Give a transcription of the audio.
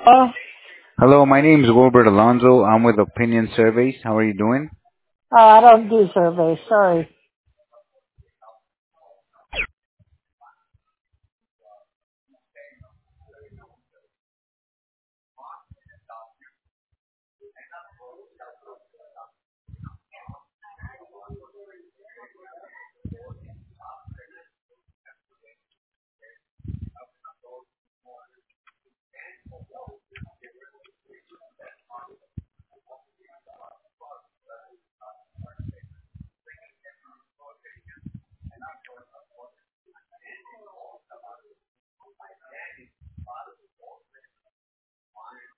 Oh, Hello, my name is Wilbert Alonzo. I'm with Opinion Surveys. How are you doing? I don't do surveys. Sorry.